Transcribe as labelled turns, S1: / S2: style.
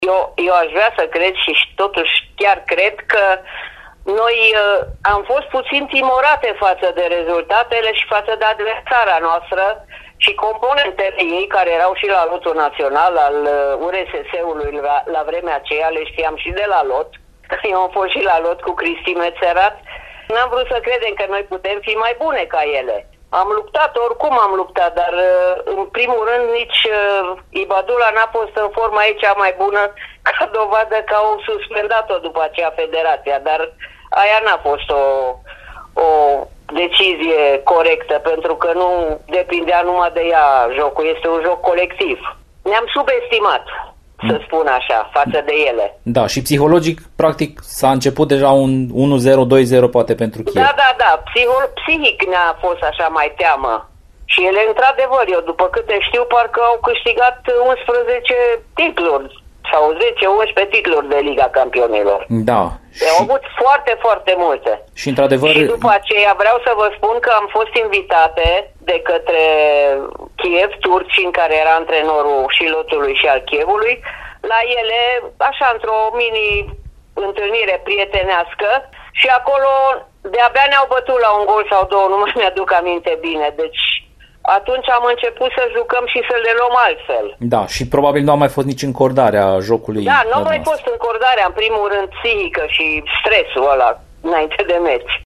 S1: Eu aș vrea să cred și totuși chiar cred că noi am fost puțin timorate față de rezultatele și față de adversara noastră și componentele ei care erau și la lotul național al URSS-ului la vremea aceea, le știam și de la lot. Eu am fost și la lot cu Cristi Mețerat. N-am vrut să credem că noi putem fi mai bune ca ele. Am luptat, oricum am luptat, dar în primul rând nici Ibadula n-a fost în forma ei cea mai bună, ca dovadă că au suspendat-o după aceea federația, dar aia n-a fost o decizie corectă, pentru că nu depindea numai de ea jocul, este un joc colectiv. Ne-am subestimat, să spun așa, față de ele.
S2: Da, și psihologic, practic, s-a început deja un 1-0, 2-0 poate pentru Kiev.
S1: Da. Psihic ne-a fost așa mai teamă. Și ele, într-adevăr, eu după câte știu, parcă au câștigat 11 titluri sau 10-11 titluri de Liga Campionilor.
S2: Da.
S1: Au avut foarte, foarte multe.
S2: Și într-adevăr...
S1: Și după aceea vreau să vă spun că am fost invitate de către Kiev, turcii, în care era antrenorul și lotului și al Kievului, la ele, așa, într-o mini-întâlnire prietenească și acolo de-abia ne-au bătut la un gol sau două, nu mai mi-aduc aminte bine, deci... Atunci am început să jucăm și să le luăm altfel.
S2: Da, și probabil nu a mai fost nici încordarea jocului.
S1: Da, nu a mai fost încordarea, în primul rând psihică și stresul ăla înainte de meci.